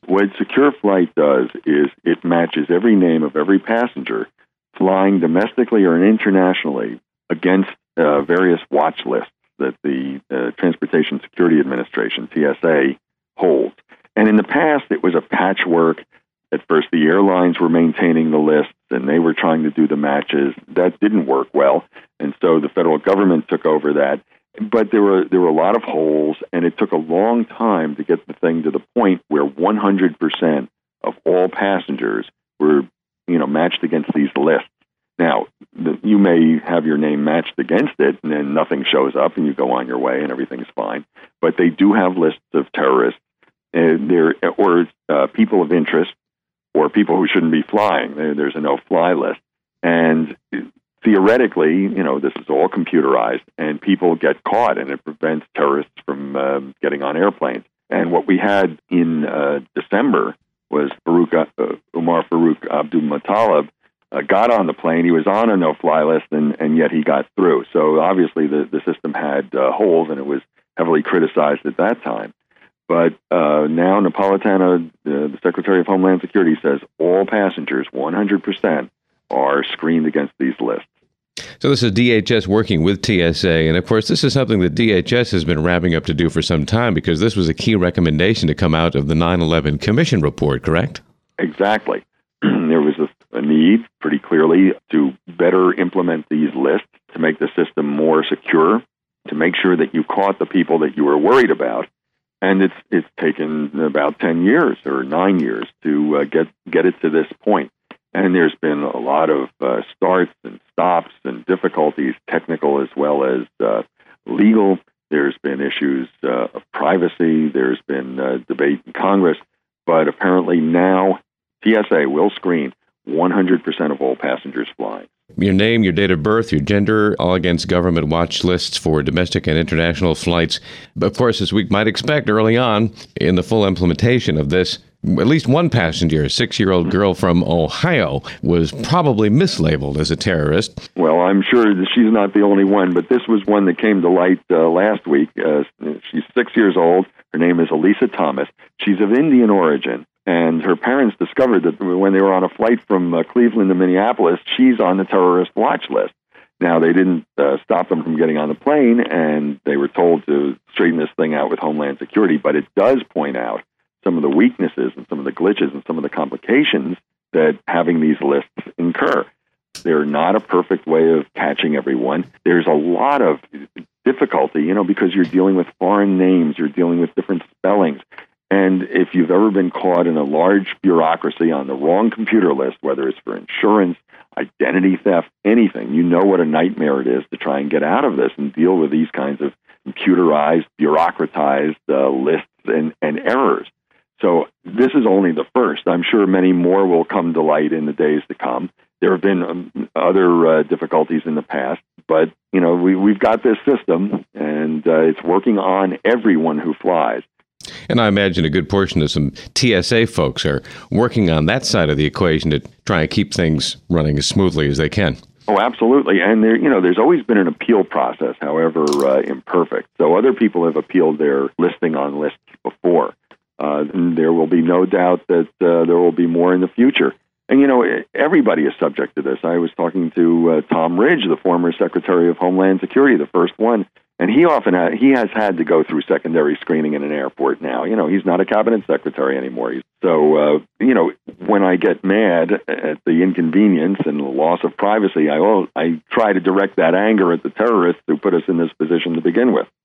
What Secure Flight does is it matches every name of every passenger flying domestically or internationally against various watch lists that the Transportation Security Administration, TSA, holds. And in the past, it was a patchwork. At first, the airlines were maintaining the lists, and they were trying to do the matches. That didn't work well, and so the federal government took over that. But there were a lot of holes, and it took a long time to get the thing to the point where 100% of all passengers were, matched against these lists. Now, you may have your name matched against it, and then nothing shows up, and you go on your way, and everything's fine. But they do have lists of terrorists, or people of interest, or people who shouldn't be flying. There's a no-fly list, and theoretically, this is all computerized, and people get caught, and it prevents terrorists from getting on airplanes. And what we had in December was Umar Farouk Abdulmuttalib got on the plane. He was on a no-fly list, and yet he got through. So obviously the system had holes, and it was heavily criticized at that time. But now Napolitano, the Secretary of Homeland Security, says all passengers, 100%, are screened against these lists. So this is DHS working with TSA, and of course this is something that DHS has been ramping up to do for some time, because this was a key recommendation to come out of the 9/11 Commission report, correct? Exactly. There was a need, pretty clearly, to better implement these lists, to make the system more secure, to make sure that you caught the people that you were worried about. And it's taken about 10 years or 9 years to get it to this point. And there's been a lot of starts and stops and difficulties, technical as well as legal. There's been issues of privacy. There's been debate in Congress. But apparently now TSA will screen 100% of all passengers flying. Your name, your date of birth, your gender, all against government watch lists for domestic and international flights. But of course, as we might expect early on in the full implementation of this, at least one passenger, a 6-year-old girl from Ohio, was probably mislabeled as a terrorist. Well, I'm sure that she's not the only one, but this was one that came to light last week. She's 6 years old. Her name is Elisa Thomas. She's of Indian origin. And her parents discovered that when they were on a flight from Cleveland to Minneapolis, she's on the terrorist watch list. Now, they didn't stop them from getting on the plane, and they were told to straighten this thing out with Homeland Security. But it does point out some of the weaknesses and some of the glitches and some of the complications that having these lists incur. They're not a perfect way of catching everyone. There's a lot of difficulty, because you're dealing with foreign names, you're dealing with different spellings. And if you've ever been caught in a large bureaucracy on the wrong computer list, whether it's for insurance, identity theft, anything, you know what a nightmare it is to try and get out of this and deal with these kinds of computerized, bureaucratized lists and errors. So this is only the first. I'm sure many more will come to light in the days to come. There have been other difficulties in the past, but we've got this system, and it's working on everyone who flies. And I imagine a good portion of some TSA folks are working on that side of the equation to try and keep things running as smoothly as they can. Oh, absolutely. And there's always been an appeal process, however imperfect. So other people have appealed their listing on lists before. And there will be no doubt that there will be more in the future. And, everybody is subject to this. I was talking to Tom Ridge, the former Secretary of Homeland Security, the first one. And he has had to go through secondary screening in an airport now. He's not a cabinet secretary anymore. So, when I get mad at the inconvenience and the loss of privacy, I try to direct that anger at the terrorists who put us in this position to begin with.